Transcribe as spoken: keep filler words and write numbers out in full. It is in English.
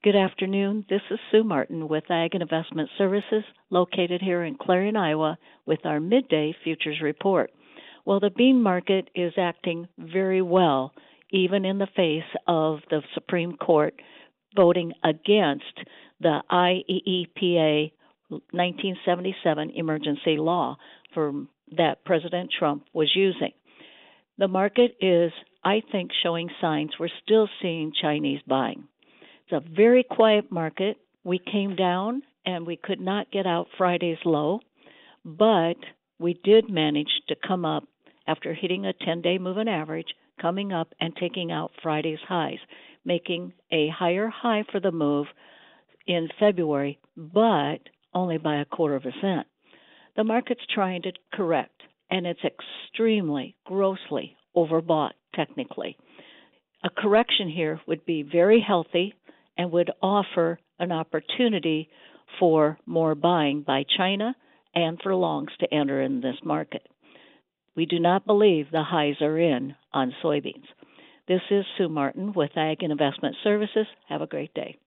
Good afternoon. This is Sue Martin with Ag and Investment Services, located here in Clarion, Iowa, with our midday futures report. Well, the bean market is acting very well, even in the face of the Supreme Court voting against the I E E P A nineteen seventy-seven emergency law for that President Trump was using. The market is, I think, showing signs we're still seeing Chinese buying. It's a very quiet market. We came down and we could not get out Friday's low, but we did manage to come up after hitting a ten-day moving average, coming up and taking out Friday's highs, making a higher high for the move in February, but only by a quarter of a cent. The market's trying to correct, and it's extremely, grossly overbought technically. A correction here would be very healthy and would offer an opportunity for more buying by China and for longs to enter in this market. We do not believe the highs are in on soybeans. This is Sue Martin with Ag and Investment Services. Have a great day.